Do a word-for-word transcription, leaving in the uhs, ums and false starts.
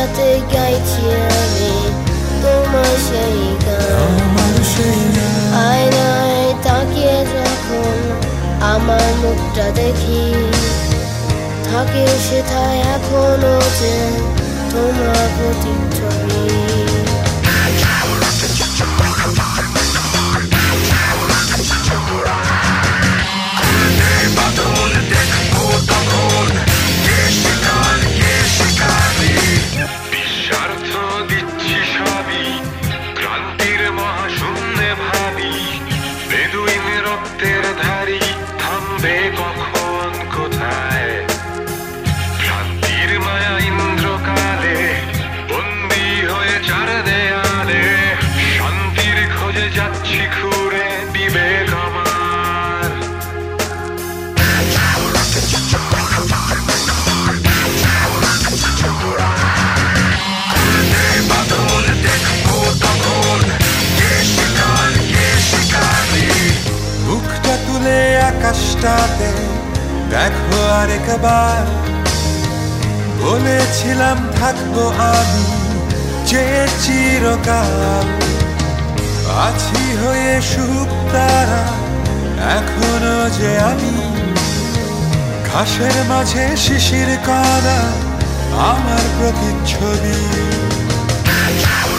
রাতে গাইছি আমি তোমার সেই গান। আয়নায় তাকিয়ে যখন আমার মুখটা দেখি, থাকে সেথায় এখনো যে তোমার প্রতিচ্ছবি। রক্তের ধারি থামবে কখন কোথায়, ভ্রান্তির মায়া ইন্দ্রকালে বন্দী হয়ে চার দেয়ালে, শান্তির খোঁজে যাচ্ছি ঘুরে বিবেক আমার। মুখটা তুলে আকাশটাতে দেখো আরেকবার, বলেছিলাম থাকবো আমি যে চিরকাল। আছি হয়ে শুকতারা এখনো যে আমি, ঘাসের মাঝে শিশির কণা আমার প্রতিচ্ছবি।